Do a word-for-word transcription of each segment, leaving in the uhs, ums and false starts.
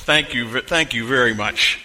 Thank you, thank you very much.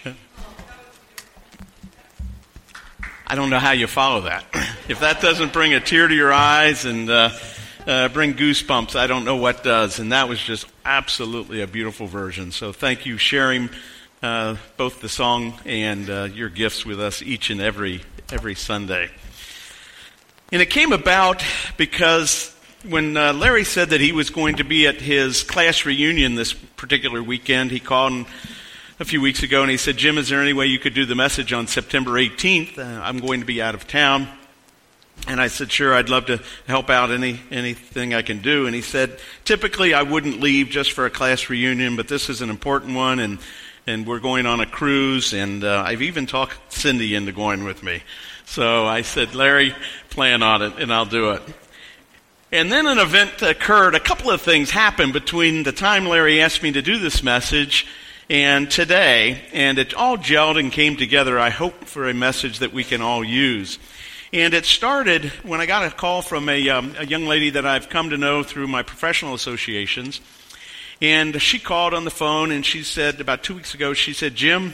I don't know how you follow that. If that doesn't bring a tear to your eyes and uh, uh, bring goosebumps, I don't know what does. And that was just absolutely a beautiful version. So thank you sharing uh, both the song and uh, your gifts with us each and every every Sunday. And it came about because when uh, Larry said that he was going to be at his class reunion this particular weekend, he called and a few weeks ago, and he said, Jim, is there any way you could do the message on September eighteenth? Uh, I'm going to be out of town. And I said, sure, I'd love to help out any anything I can do. And he said, typically I wouldn't leave just for a class reunion, but this is an important one, and, and we're going on a cruise, and uh, I've even talked Cindy into going with me. So I said, Larry, plan on it, and I'll do it. And then an event occurred. A couple of things happened between the time Larry asked me to do this message and today, and it all gelled and came together, I hope, for a message that we can all use. And it started when I got a call from a, um, a young lady that I've come to know through my professional associations. And she called on the phone, and she said, about two weeks ago, she said, Jim,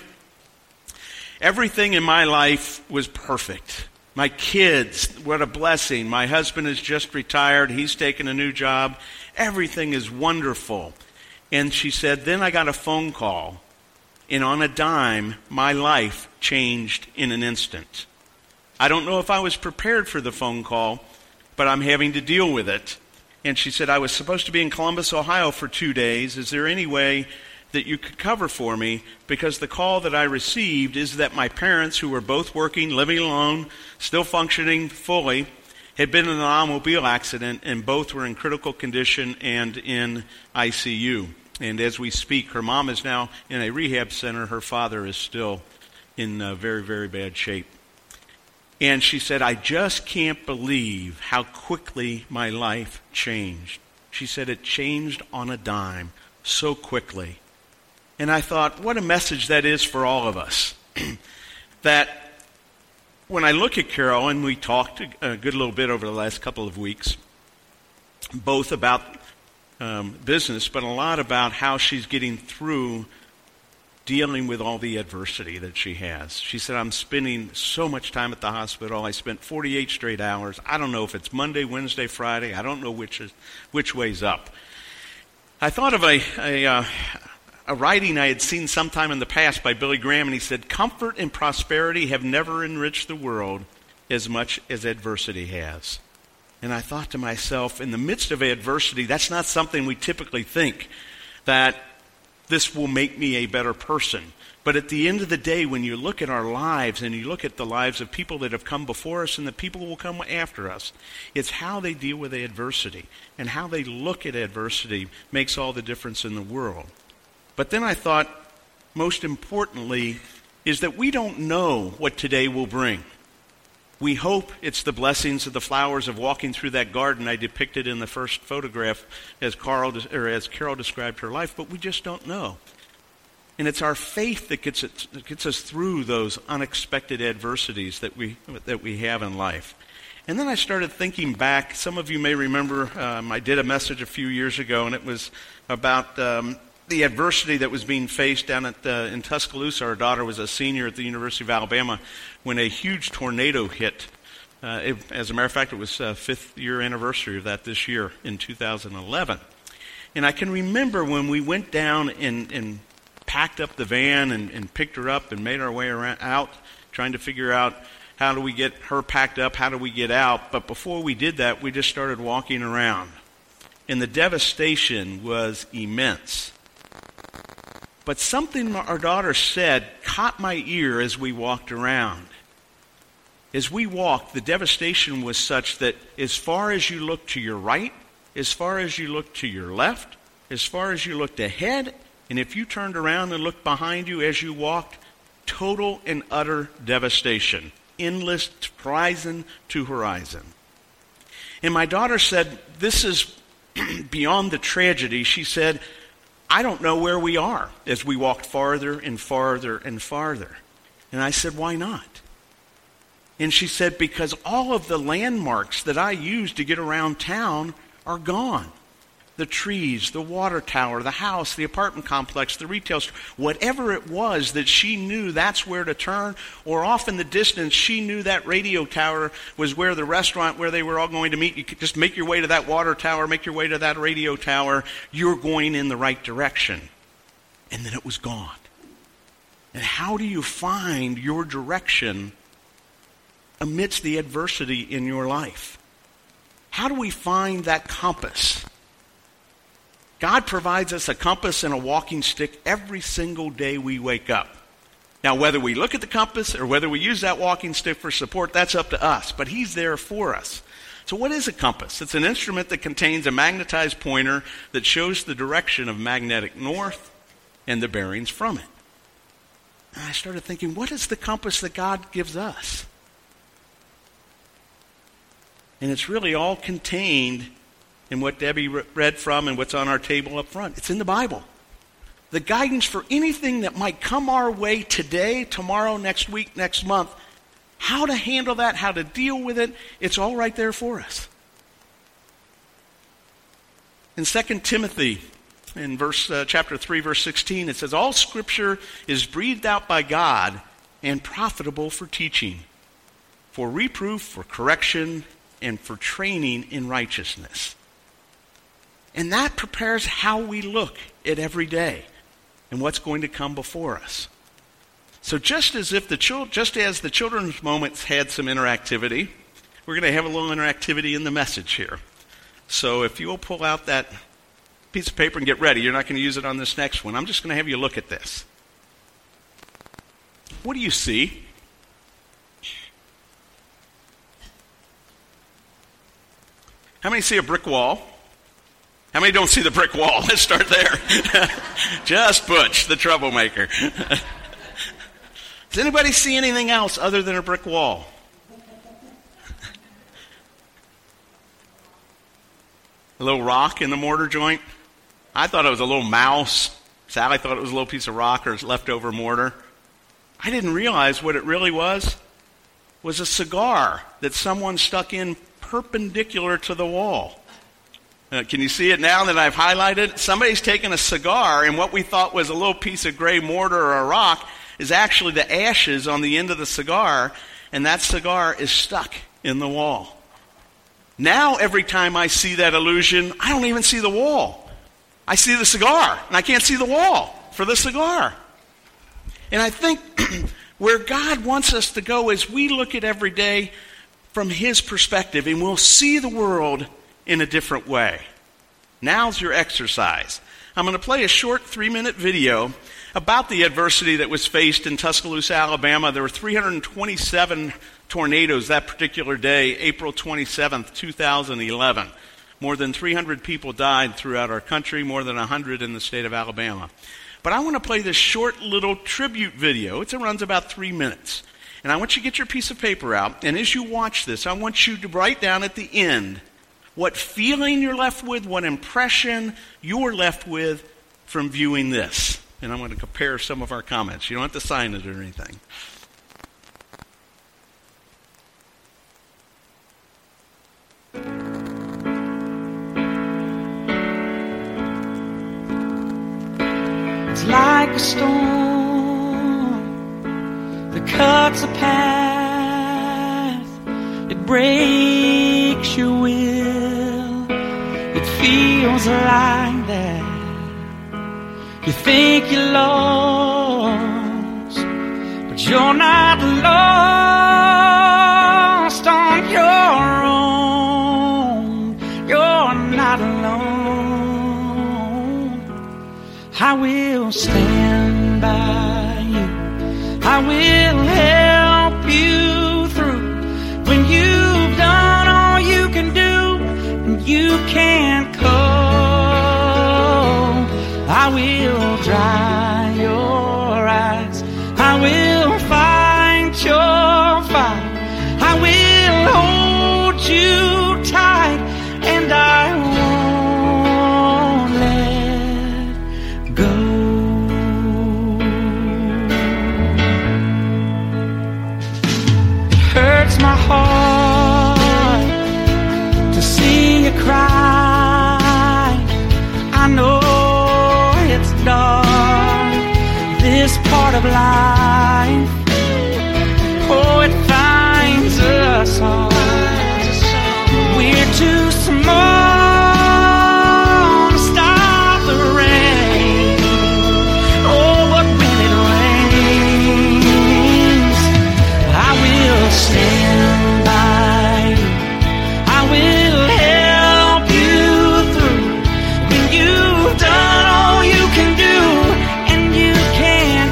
everything in my life was perfect. My kids, what a blessing. My husband has just retired. He's taken a new job. Everything is wonderful. And she said, then I got a phone call, and on a dime, my life changed in an instant. I don't know if I was prepared for the phone call, but I'm having to deal with it. And she said, I was supposed to be in Columbus, Ohio for two days. Is there any way that you could cover for me? Because the call that I received is that my parents, who were both working, living alone, still functioning fully, had been in an automobile accident, and both were in critical condition and in I C U. And as we speak, her mom is now in a rehab center. Her father is still in uh, very, very bad shape. And she said, I just can't believe how quickly my life changed. She said it changed on a dime so quickly. And I thought, what a message that is for all of us. That when I look at Carol, and we talked a good little bit over the last couple of weeks, both about um, business, but a lot about how she's getting through dealing with all the adversity that she has. She said, I'm spending so much time at the hospital. I spent forty-eight straight hours. I don't know if it's Monday, Wednesday, Friday. I don't know which is which way's up. I thought of a a, uh, a writing I had seen sometime in the past by Billy Graham, and he said, comfort and prosperity have never enriched the world as much as adversity has. And I thought to myself, in the midst of adversity, that's not something we typically think, that this will make me a better person. But at the end of the day, when you look at our lives and you look at the lives of people that have come before us and the people who will come after us, it's how they deal with adversity and how they look at adversity makes all the difference in the world. But then I thought, most importantly, is that we don't know what today will bring. We hope it's the blessings of the flowers of walking through that garden I depicted in the first photograph as Carl or as Carol described her life, but we just don't know. And it's our faith that gets it, that gets us through those unexpected adversities that we that we have in life. And then I started thinking back. Some of you may remember um, I did a message a few years ago, and it was about um, the adversity that was being faced down at uh, in Tuscaloosa. Our daughter was a senior at the University of Alabama when a huge tornado hit. Uh, it, as a matter of fact, it was uh, fifth year anniversary of that this year in two thousand eleven. And I can remember when we went down and, and packed up the van and, and picked her up and made our way around, out, trying to figure out how do we get her packed up, how do we get out. But before we did that, we just started walking around. And the devastation was immense. But something our daughter said caught my ear as we walked around. As we walked, the devastation was such that as far as you looked to your right, as far as you looked to your left, as far as you looked ahead, and if you turned around and looked behind you as you walked, total and utter devastation. Endless horizon to horizon. And my daughter said, this is beyond the tragedy. She said, I don't know where we are, as we walked farther and farther and farther. And I said, why not? And she said, because all of the landmarks that I used to get around town are gone. the trees, the water tower, the house, the apartment complex, the retail store, whatever it was that she knew that's where to turn, or off in the distance she knew that radio tower was where the restaurant where they were all going to meet. You could just make your way to that water tower, make your way to that radio tower. You're going in the right direction. And then it was gone. And how do you find your direction amidst the adversity in your life? How do we find that compass? God provides us a compass and a walking stick every single day we wake up. Now, whether we look at the compass or whether we use that walking stick for support, that's up to us. But he's there for us. So what is a compass? It's an instrument that contains a magnetized pointer that shows the direction of magnetic north and the bearings from it. And I started thinking, what is the compass that God gives us? And it's really all contained in what Debbie read from and what's on our table up front. It's in the Bible. The guidance for anything that might come our way today, tomorrow, next week, next month, how to handle that, how to deal with it, it's all right there for us. In Second Timothy, in verse uh, chapter three, verse sixteen, it says, all Scripture is breathed out by God and profitable for teaching, for reproof, for correction, and for training in righteousness. And that prepares how we look at every day and what's going to come before us. So just as if the chil- just as the children's moments had some interactivity, we're going to have a little interactivity in the message here. So if you'll pull out that piece of paper and get ready, you're not going to use it on this next one. I'm just going to have you look at this. What do you see? How many see a brick wall? How many don't see the brick wall? Let's start there. Just Butch, the troublemaker. Does anybody see anything else other than a brick wall? A little rock in the mortar joint? I thought it was a little mouse. Sally thought it was a little piece of rock or leftover mortar. I didn't realize what it really was. Was a cigar that someone stuck in perpendicular to the wall. Uh, can you see it now that I've highlighted? Somebody's taken a cigar, and what we thought was a little piece of gray mortar or a rock is actually the ashes on the end of the cigar, and that cigar is stuck in the wall. Now every time I see that illusion, I don't even see the wall. I see the cigar, and I can't see the wall for the cigar. And I think where God wants us to go is we look at every day from his perspective, and we'll see the world in a different way. Now's your exercise. I'm going to play a short three-minute video about the adversity that was faced in Tuscaloosa, Alabama. There were three hundred twenty-seven tornadoes that particular day, April twenty-seventh, two thousand eleven. More than three hundred people died throughout our country, more than one hundred in the state of Alabama. But I want to play this short little tribute video. It runs about three minutes. And I want you to get your piece of paper out, and as you watch this, I want you to write down at the end what feeling you're left with, what impression you're left with from viewing this. And I'm going to compare some of our comments. You don't have to sign it or anything. It's like a storm that cuts a path. It breaks your will. It feels like that. You think you're lost, but you're not lost on your own. You're not alone. I will stand by you. I will help you through when you've done all you can do and you can't cope. I will dry your eyes. I will fight your fight. I will hold you tight, and I won't let go. It hurts my heart to see you cry. this part of life, oh, it finds us all. We're too small to stop the rain. Oh, but when it rains, I will stand by you. I will help you through. When you've done all you can do and you can't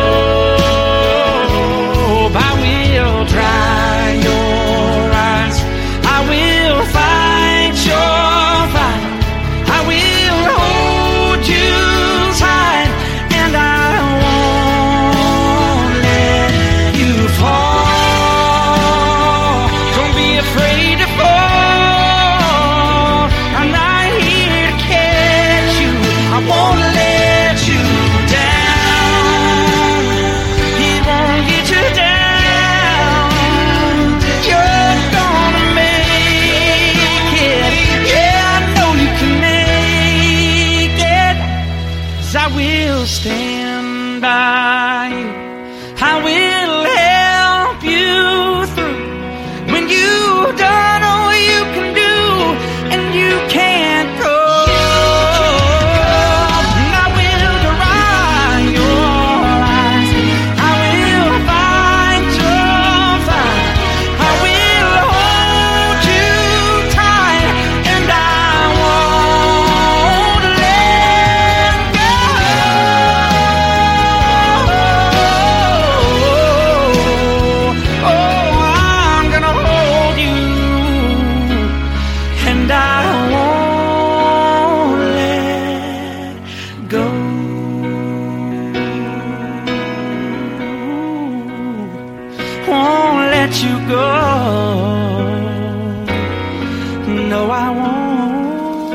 cope, I will dry your eyes. I will fight your fight. I will hold you tight, and I won't let you fall. Don't be afraid to fall. I'm right here to catch you. I won't let you down. He won't get you down. You're gonna make it. Yeah, I know you can make it. 'Cause I will stand by you. I will help you through. When you've done all you can do and you can't go, and I will dry your eyes. I will fight your fight. I will hold you tight, and I won't let go. Oh, I'm gonna hold you, and I won't let go. Won't let you go. No, I won't.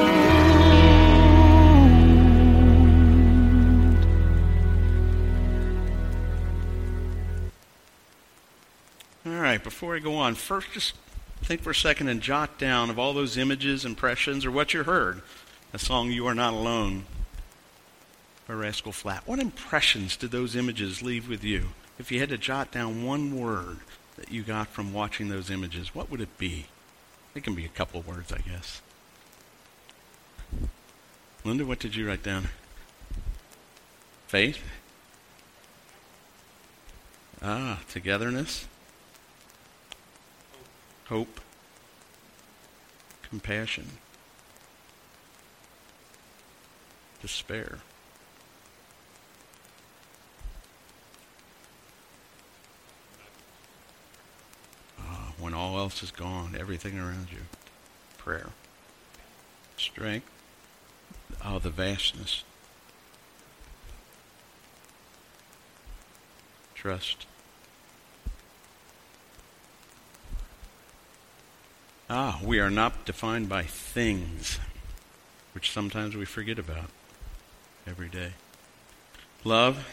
All right, before I go on, first just think for a second and jot down of all those images, impressions, or what you heard. The song You Are Not Alone by Rascal Flatts. What impressions did those images leave with you? If you had to jot down one word that you got from watching those images, what would it be? It can be a couple of words, I guess. Linda, what did you write down? Faith? Ah, togetherness? Hope? Compassion? Despair? Ah, when all else is gone, everything around you. Prayer. Strength. Oh, the vastness. Trust. Ah, we are not defined by things, which sometimes we forget about every day. Love.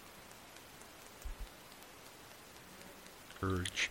Courage.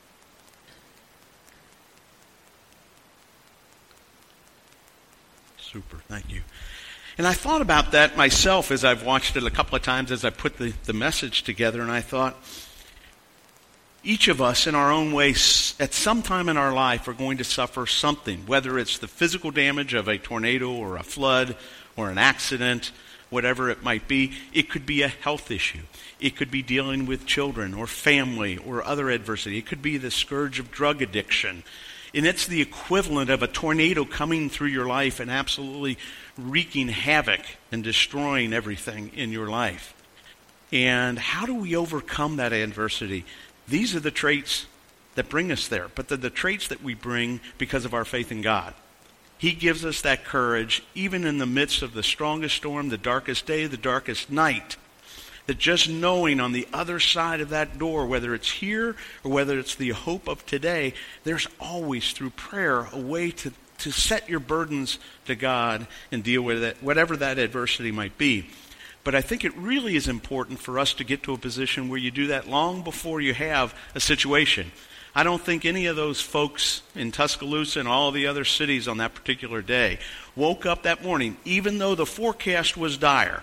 Super, thank you. And I thought about that myself as I've watched it a couple of times as I put the, the message together, and I thought, each of us in our own way at some time in our life are going to suffer something, whether it's the physical damage of a tornado or a flood or an accident, whatever it might be. It could be a health issue. It could be dealing with children or family or other adversity. It could be the scourge of drug addiction. And it's the equivalent of a tornado coming through your life and absolutely wreaking havoc and destroying everything in your life. And how do we overcome that adversity? These are the traits that bring us there, but they're the traits that we bring because of our faith in God. He gives us that courage, even in the midst of the strongest storm, the darkest day, the darkest night, that just knowing on the other side of that door, whether it's here or whether it's the hope of today, there's always, through prayer, a way to, to set your burdens to God and deal with it, whatever that adversity might be. But I think it really is important for us to get to a position where you do that long before you have a situation. I don't think any of those folks in Tuscaloosa and all the other cities on that particular day woke up that morning, even though the forecast was dire.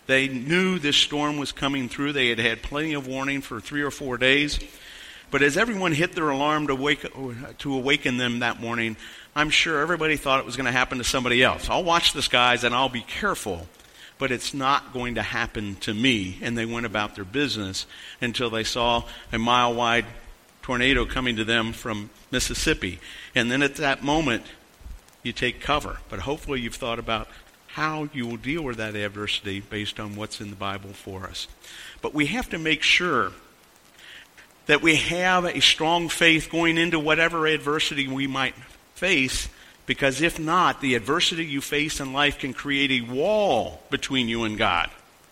They knew this storm was coming through. They had had plenty of warning for three or four days. But as everyone hit their alarm to wake to awaken them that morning, I'm sure everybody thought it was going to happen to somebody else. I'll watch the skies and I'll be careful, but it's not going to happen to me. And they went about their business until they saw a mile-wide tornado coming to them from Mississippi. And then at that moment, you take cover. But hopefully you've thought about how you will deal with that adversity based on what's in the Bible for us. But we have to make sure that we have a strong faith going into whatever adversity we might face, because if not, the adversity you face in life can create a wall between you and God.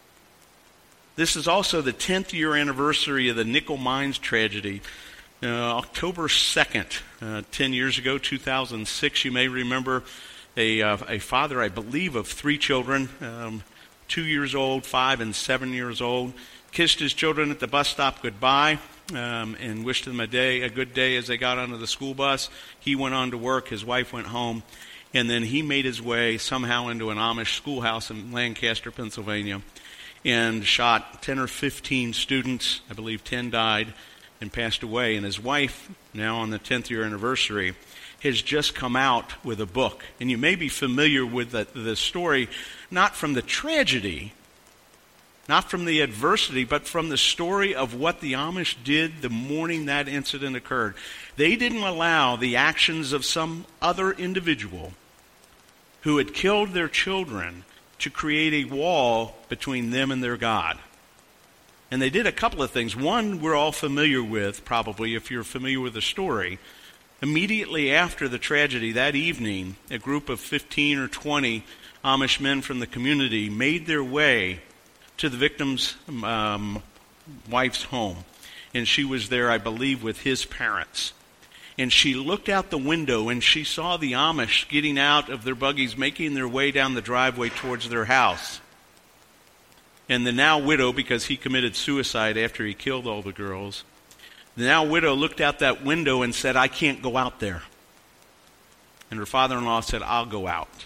This is also the tenth year anniversary of the Nickel Mines tragedy. Uh, October second, uh, ten years ago, two thousand six, you may remember a, uh, a father, I believe, of three children, um, two years old, five and seven years old, kissed his children at the bus stop goodbye. Um, and wished them a day, a good day as they got onto the school bus. He went on to work. His wife went home. And then he made his way somehow into an Amish schoolhouse in Lancaster, Pennsylvania, and shot ten or fifteen students. I believe ten died and passed away. And his wife, now on the tenth year anniversary, has just come out with a book. And you may be familiar with the, the story, not from the tragedy, not from the adversity, but from the story of what the Amish did the morning that incident occurred. They didn't allow the actions of some other individual who had killed their children to create a wall between them and their God. And they did a couple of things. One we're all familiar with, probably, if you're familiar with the story. Immediately after the tragedy that evening, a group of fifteen or twenty Amish men from the community made their way to the victim's um, wife's home. And she was there, I believe, with his parents. And she looked out the window and she saw the Amish getting out of their buggies, making their way down the driveway towards their house. And the now widow, because he committed suicide after he killed all the girls, the now widow looked out that window and said, "I can't go out there." And her father-in-law said, "I'll go out."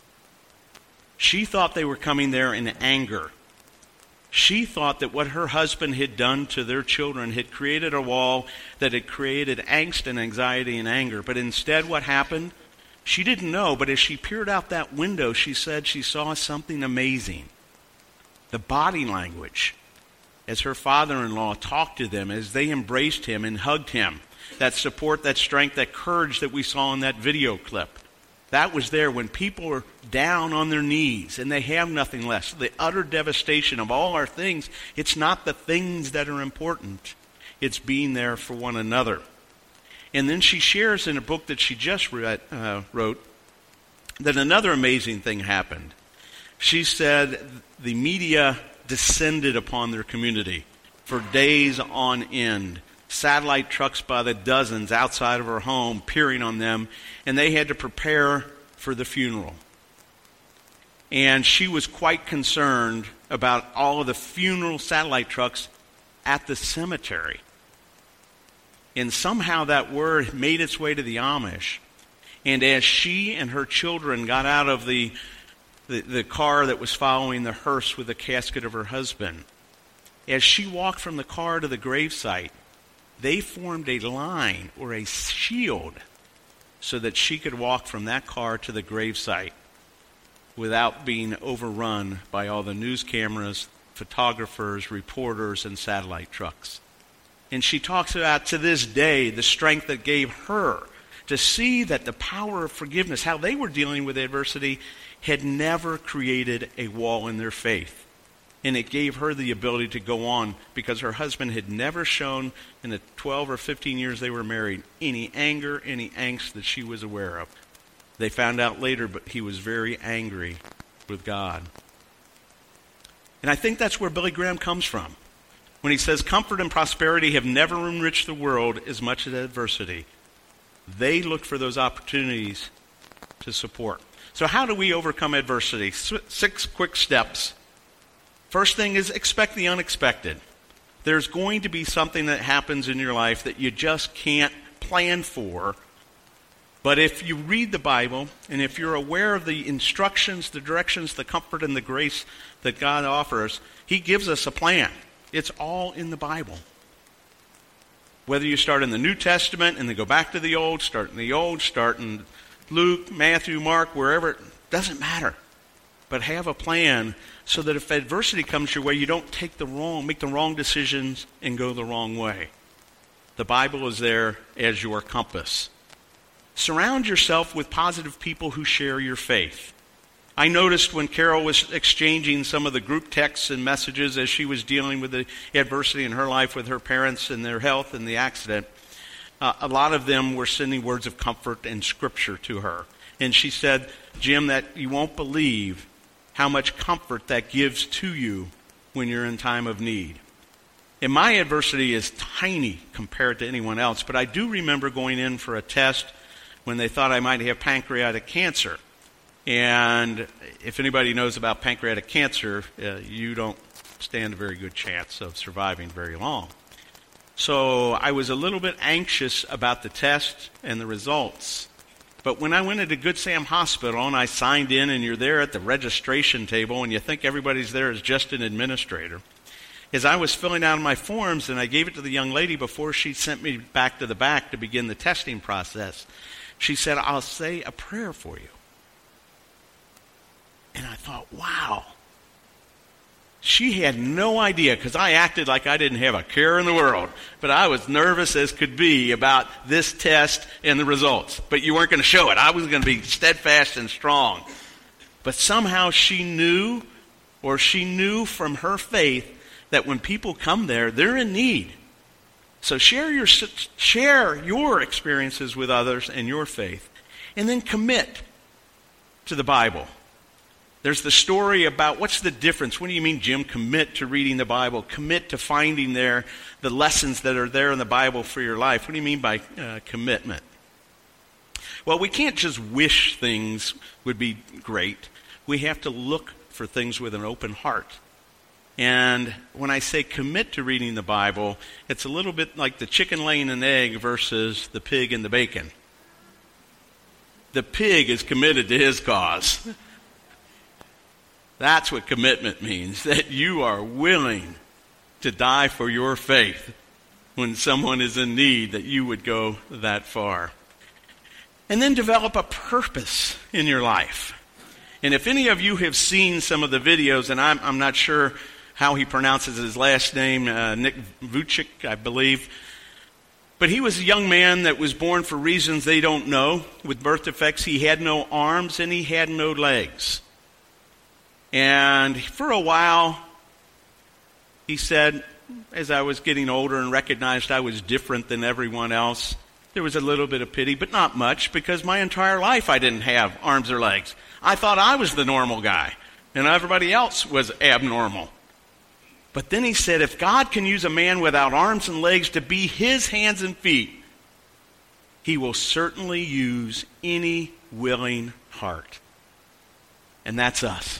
She thought they were coming there in anger. She thought that what her husband had done to their children had created a wall that had created angst and anxiety and anger. But instead what happened? She didn't know, but as she peered out that window, she said she saw something amazing. The body language, as her father-in-law talked to them, as they embraced him and hugged him, that support, that strength, that courage that we saw in that video clip. That was there when people are down on their knees and they have nothing less. The utter devastation of all our things. It's not the things that are important. It's being there for one another. And then she shares in a book that she just read, uh, wrote that another amazing thing happened. She said the media descended upon their community for days on end. Satellite trucks by the dozens outside of her home peering on them, and they had to prepare for the funeral. And she was quite concerned about all of the funeral satellite trucks at the cemetery. And somehow that word made its way to the Amish. And as she and her children got out of the, the, the car that was following the hearse with the casket of her husband, as she walked from the car to the gravesite, they formed a line or a shield so that she could walk from that car to the gravesite without being overrun by all the news cameras, photographers, reporters, and satellite trucks. And she talks about, to this day, the strength that gave her to see that the power of forgiveness, how they were dealing with adversity, had never created a wall in their faith. And it gave her the ability to go on because her husband had never shown in the twelve or fifteen years they were married any anger, any angst that she was aware of. They found out later, but he was very angry with God. And I think that's where Billy Graham comes from. When he says, comfort and prosperity have never enriched the world as much as adversity. They look for those opportunities to support. So how do we overcome adversity? Six quick steps. First thing is expect the unexpected. There's going to be something that happens in your life that you just can't plan for, But if you read the Bible, and if you're aware of the instructions, the directions, the comfort, and the grace that God offers, he gives us a plan. It's all in the Bible. Whether you start in the New Testament and then go back to the Old, start in the Old, start in Luke, Matthew, Mark, wherever, it doesn't matter. But have a plan so that if adversity comes your way, you don't take the wrong, make the wrong decisions and go the wrong way. The Bible is there as your compass. Surround yourself with positive people who share your faith. I noticed when Carol was exchanging some of the group texts and messages as she was dealing with the adversity in her life with her parents and their health and the accident, uh, a lot of them were sending words of comfort and scripture to her. And she said, Jim, that you won't believe how much comfort that gives to you when you're in time of need. And my adversity is tiny compared to anyone else, but I do remember going in for a test when they thought I might have pancreatic cancer. And if anybody knows about pancreatic cancer, uh, you don't stand a very good chance of surviving very long. So I was a little bit anxious about the test and the results. But when I went into Good Sam Hospital and I signed in, and you're there at the registration table and you think everybody's there as just an administrator, as I was filling out my forms and I gave it to the young lady before she sent me back to the back to begin the testing process, she said, I'll say a prayer for you. And I thought, wow. She had no idea, because I acted like I didn't have a care in the world. But I was nervous as could be about this test and the results. But you weren't going to show it. I was going to be steadfast and strong. But somehow she knew, or she knew from her faith, that when people come there, they're in need. So share your share your experiences with others and your faith. And then commit to the Bible. There's the story about what's the difference. What do you mean, Jim, commit to reading the Bible? Commit to finding there the lessons that are there in the Bible for your life. What do you mean by uh, commitment? Well, we can't just wish things would be great. We have to look for things with an open heart. And when I say commit to reading the Bible, it's a little bit like the chicken laying an egg versus the pig and the bacon. The pig is committed to his cause. That's what commitment means, that you are willing to die for your faith when someone is in need, that you would go that far. And then develop a purpose in your life. And if any of you have seen some of the videos, and I'm, I'm not sure how he pronounces his last name, uh, Nick Vujicic, I believe. But he was a young man that was born for reasons they don't know, with birth defects. He had no arms and he had no legs. And for a while, he said, as I was getting older and recognized I was different than everyone else, there was a little bit of pity, but not much, because my entire life I didn't have arms or legs. I thought I was the normal guy, and everybody else was abnormal. But then he said, if God can use a man without arms and legs to be his hands and feet, he will certainly use any willing heart. And that's us.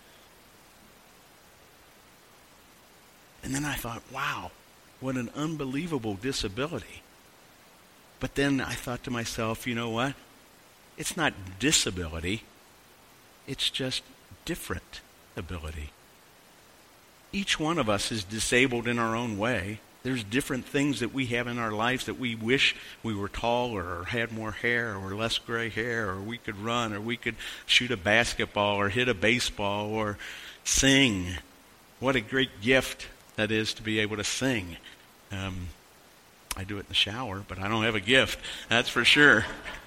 And then I thought, wow, what an unbelievable disability. But then I thought to myself, you know what? It's not disability. It's just different ability. Each one of us is disabled in our own way. There's different things that we have in our lives that we wish we were taller or had more hair or less gray hair, or we could run, or we could shoot a basketball or hit a baseball or sing. What a great gift that is to be able to sing. Um, I do it in the shower, but I don't have a gift, that's for sure.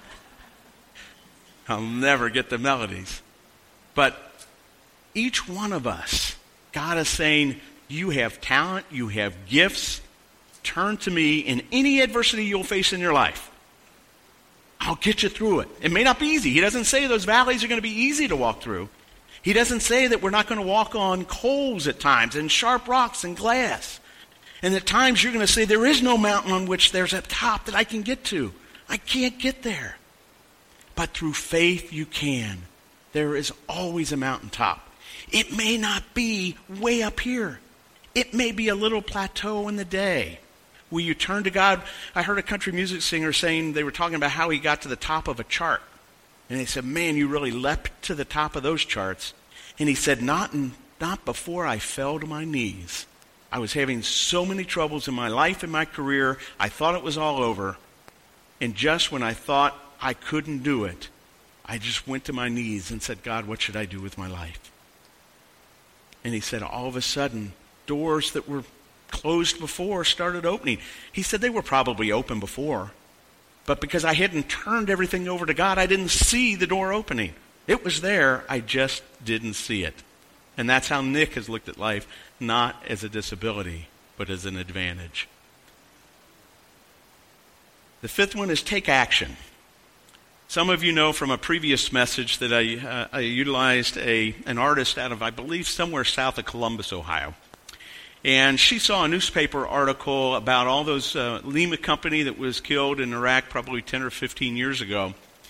I'll never get the melodies. But each one of us, God is saying, you have talent, you have gifts. Turn to me in any adversity you'll face in your life. I'll get you through it. It may not be easy. He doesn't say those valleys are going to be easy to walk through. He doesn't say that we're not going to walk on coals at times and sharp rocks and glass. And at times you're going to say, there is no mountain on which there's a top that I can get to. I can't get there. But through faith you can. There is always a mountaintop. It may not be way up here. It may be a little plateau in the day Will you turn to God? I heard a country music singer saying, they were talking about how he got to the top of a chart. And they said, man, you really leapt to the top of those charts. And he said, not, in, not before I fell to my knees. I was having so many troubles in my life and my career. I thought it was all over. And just when I thought I couldn't do it, I just went to my knees and said, God, what should I do with my life? And he said, all of a sudden, doors that were closed before started opening. He said they were probably open before, but because I hadn't turned everything over to God, I didn't see the door opening. It was there, I just didn't see it. And that's how Nick has looked at life, not as a disability, but as an advantage. The fifth one is take action. Some of you know from a previous message that I, uh, I utilized a, an artist out of, I believe, somewhere south of Columbus, Ohio. And she saw a newspaper article about all those uh, Lima company that was killed in Iraq probably ten or fifteen years ago.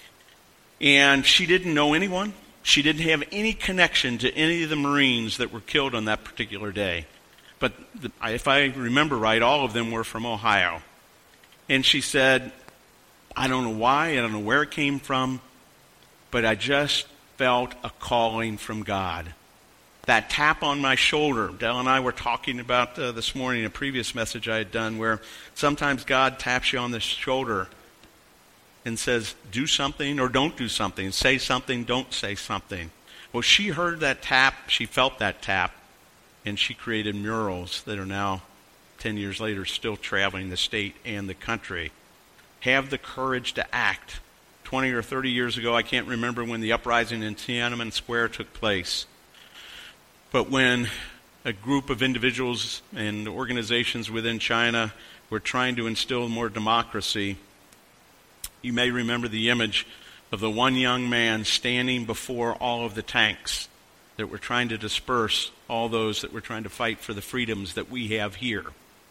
And she didn't know anyone. She didn't have any connection to any of the Marines that were killed on that particular day. But the, if I remember right, all of them were from Ohio. And she said, I don't know why, I don't know where it came from, but I just felt a calling from God. That tap on my shoulder, Dell and I were talking about uh, this morning, a previous message I had done, where sometimes God taps you on the shoulder and says, do something or don't do something. Say something, don't say something. Well, she heard that tap, she felt that tap, and she created murals that are now, ten years later, still traveling the state and the country. Have the courage to act. twenty or thirty years ago, I can't remember when the uprising in Tiananmen Square took place. But when a group of individuals and organizations within China were trying to instill more democracy, you may remember the image of the one young man standing before all of the tanks that were trying to disperse all those that were trying to fight for the freedoms that we have here.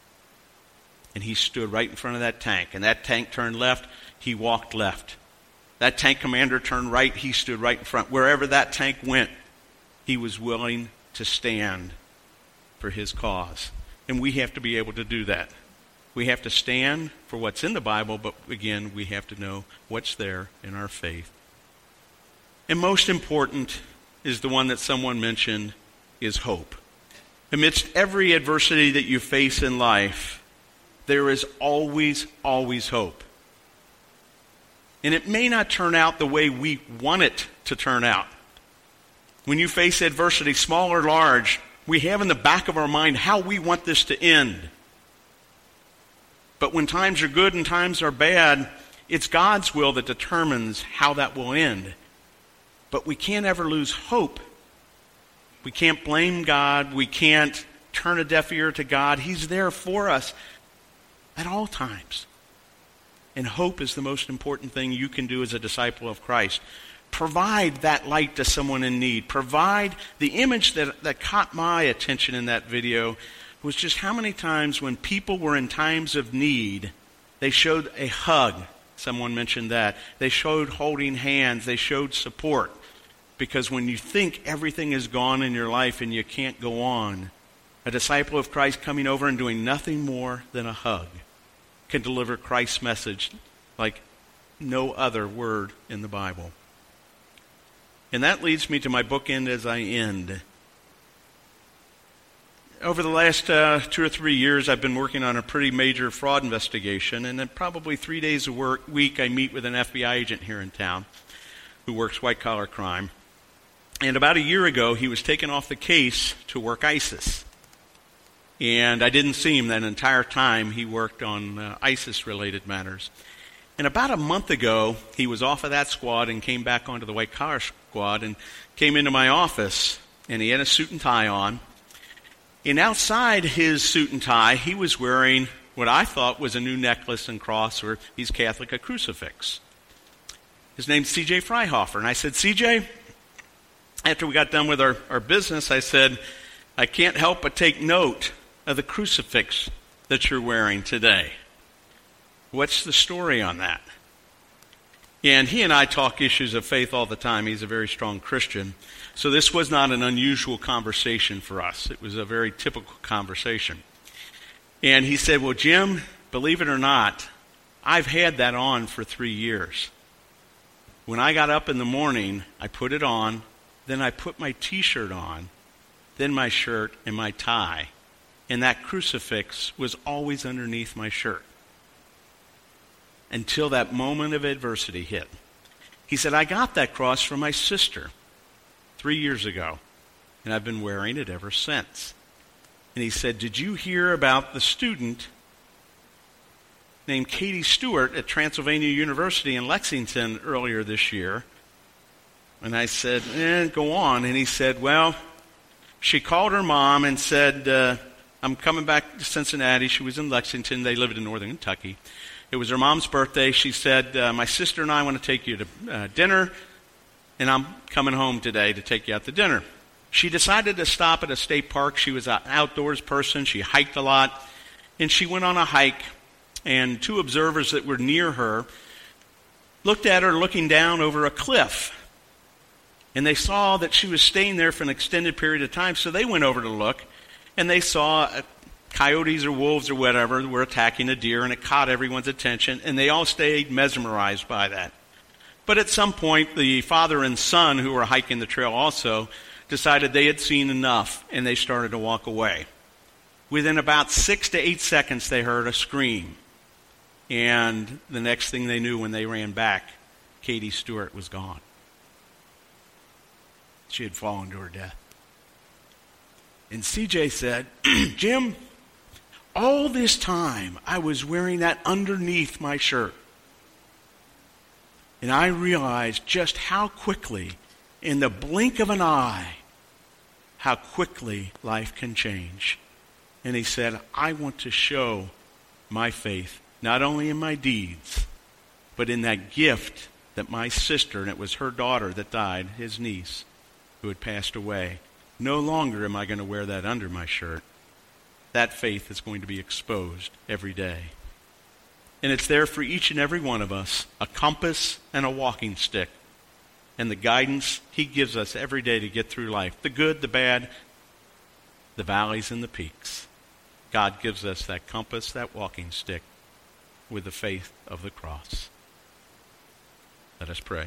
And he stood right in front of that tank. And that tank turned left, he walked left. That tank commander turned right, he stood right in front. Wherever that tank went, he was willing to stand for his cause. And we have to be able to do that. We have to stand for what's in the Bible, but again, we have to know what's there in our faith. And most important is the one that someone mentioned, is hope. Amidst every adversity that you face in life, there is always, always hope. And it may not turn out the way we want it to turn out. When you face adversity, small or large, we have in the back of our mind how we want this to end. But when times are good and times are bad, it's God's will that determines how that will end. But we can't ever lose hope. We can't blame God. We can't turn a deaf ear to God. He's there for us at all times. And hope is the most important thing you can do as a disciple of Christ. Provide that light to someone in need. Provide the image that, that caught my attention in that video was just how many times when people were in times of need, they showed a hug. Someone mentioned that. They showed holding hands. They showed support. Because when you think everything is gone in your life and you can't go on, a disciple of Christ coming over and doing nothing more than a hug can deliver Christ's message like no other word in the Bible. And that leads me to my bookend as I end. Over the last uh, two or three years, I've been working on a pretty major fraud investigation, and then probably three days a work, week I meet with an F B I agent here in town who works white-collar crime. And about a year ago, he was taken off the case to work ISIS. And I didn't see him that entire time. He worked on uh, ISIS-related matters. And about a month ago, he was off of that squad and came back onto the white-collar squad and came into my office, and he had a suit and tie on. And outside his suit and tie, he was wearing what I thought was a new necklace and cross, or he's Catholic, a crucifix. His name's C J Freihofer. And I said, C J, after we got done with our, our business, I said, I can't help but take note of the crucifix that you're wearing today. What's the story on that? And he and I talk issues of faith all the time. He's a very strong Christian. So this was not an unusual conversation for us. It was a very typical conversation. And he said, well, Jim, believe it or not, I've had that on for three years. When I got up in the morning, I put it on, then I put my t-shirt on, then my shirt and my tie. And that crucifix was always underneath my shirt until that moment of adversity hit. He said, I got that cross from my sister three years ago, and I've been wearing it ever since. And he said, did you hear about the student named Katie Stewart at Transylvania University in Lexington earlier this year? And I said, eh, go on. And he said, well, she called her mom and said, uh, I'm coming back to Cincinnati. She was in Lexington. They lived in northern Kentucky. It was her mom's birthday. She said, uh, my sister and I want to take you to uh, dinner, and I'm coming home today to take you out to dinner. She decided to stop at a state park. She was an outdoors person. She hiked a lot, and she went on a hike. And two observers that were near her looked at her looking down over a cliff. And they saw that she was staying there for an extended period of time, so they went over to look, and they saw uh, coyotes or wolves or whatever were attacking a deer, and it caught everyone's attention, and they all stayed mesmerized by that. But at some point, the father and son, who were hiking the trail also, decided they had seen enough, and they started to walk away. Within about six to eight seconds, they heard a scream. And the next thing they knew, when they ran back, Katie Stewart was gone. She had fallen to her death. And C J said, Jim, all this time I was wearing that underneath my shirt. And I realized just how quickly, in the blink of an eye, how quickly life can change. And he said, I want to show my faith, not only in my deeds, but in that gift that my sister, and it was her daughter that died, his niece, who had passed away. No longer am I going to wear that under my shirt. That faith is going to be exposed every day. And it's there for each and every one of us, a compass and a walking stick, and the guidance he gives us every day to get through life, the good, the bad, the valleys and the peaks. God gives us that compass, that walking stick, with the faith of the cross. Let us pray.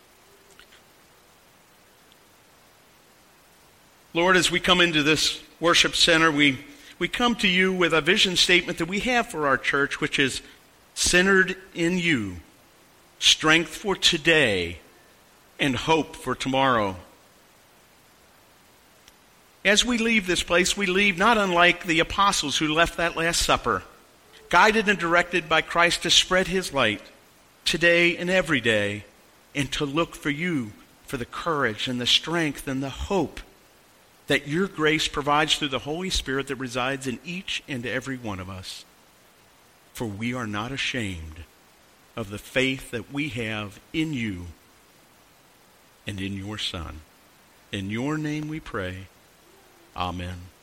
Lord, as we come into this worship center, we, we come to you with a vision statement that we have for our church, which is centered in you, strength for today and hope for tomorrow. As we leave this place, we leave not unlike the apostles who left that Last Supper, guided and directed by Christ to spread his light today and every day, and to look for you for the courage and the strength and the hope that your grace provides through the Holy Spirit that resides in each and every one of us. For we are not ashamed of the faith that we have in you and in your Son. In your name we pray. Amen.